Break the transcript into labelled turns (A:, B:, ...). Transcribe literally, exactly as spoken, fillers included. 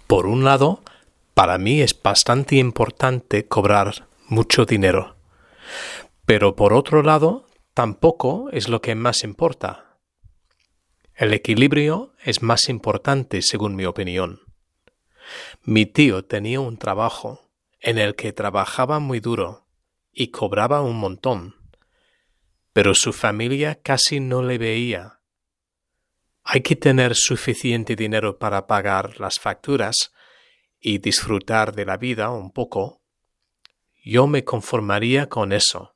A: Por un lado, para mí es bastante importante cobrar mucho dinero. Pero por otro lado, tampoco es lo que más importa. El equilibrio es más importante según mi opinión. Mi tío tenía un trabajo en el que trabajaba muy duro y cobraba un montón, pero su familia casi no le veía. Hay que tener suficiente dinero para pagar las facturas y disfrutar de la vida un poco. Yo me conformaría con eso.